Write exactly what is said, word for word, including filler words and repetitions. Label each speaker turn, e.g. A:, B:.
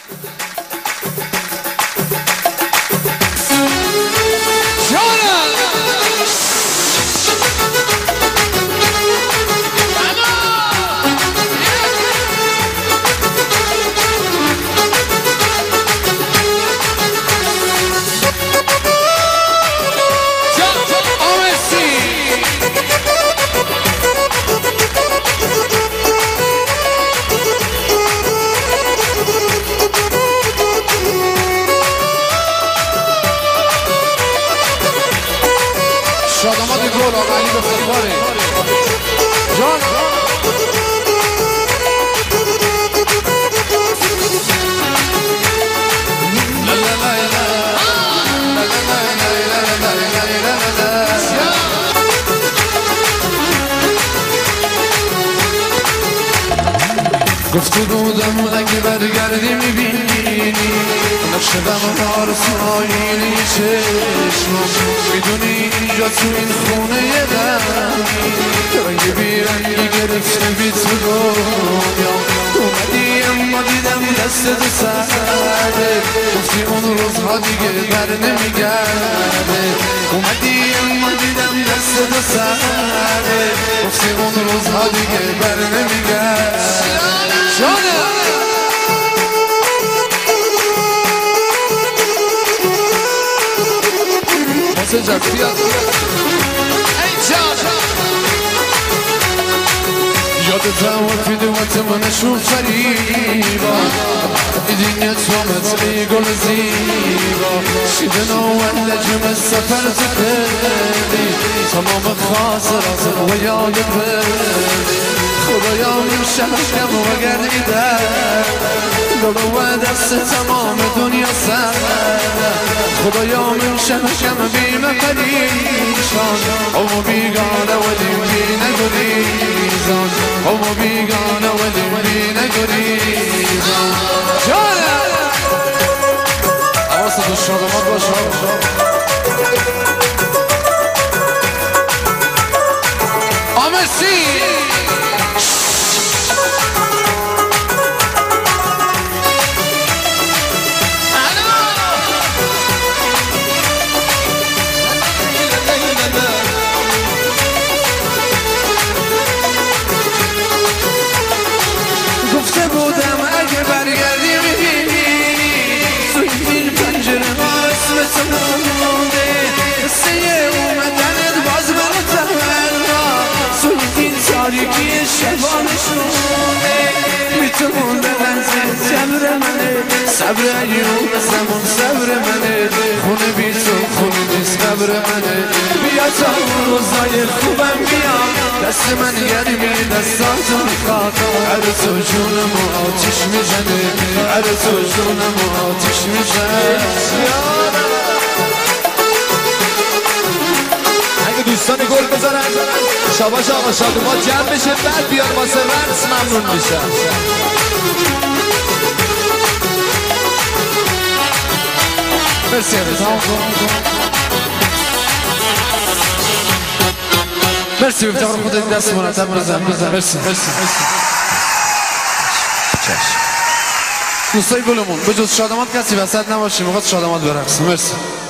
A: شادامات گل آقا علی بفتخاره جان گفته بودم اگه برگردی میبینی نقش غم آرزوهای چشمم میدونی اینجا تو این خونه یه دمی رنگ بیرنگی گرفته بی تو دنیا اومدی اما دیدم دست تو سرده گفتی اون روزها دیگه بر نمیگرده اومدی اما دیدم دست تو سرده گفتی اون روزها دیگه بر نمیگرده جانم حسین جان بیاد ای جان یادت هم فیدوات منشون فریبا ایدین تومت ای گل زیبا شیدن و لجم سفر تکردی تمام خاطرات و یادت بردی خدایا من شهرم و گردیدم دلو و دست تمام دنیا سرده خدایا من شهرم بیم پریشان او بیگانه ولی بی نگریزان او بیگانه ولی بی نگریزان جانم حواست و شادمات باشه آمرسی صبر ایوب زمان صبر منه خونه بی تو خونه نیست قبر منه بیا تا اون روزای خوبم بیام دست من گرمی دستاتو میخواد هر تو جونمو آتیش میزنه هر تو جونمو آتیش میزنه
B: اگه دوستان گل بذارن شاباش آقا شادومات جمع بشه بعد بیان واسه رقص ممنون میشن
A: مرسی مرسی بفتخار خودت دست مرتب بزن بزن مرسی مرسی دوستای گلمون به جز شادمات کسی وسط نباشه میخواد شادمات برقصه مرسی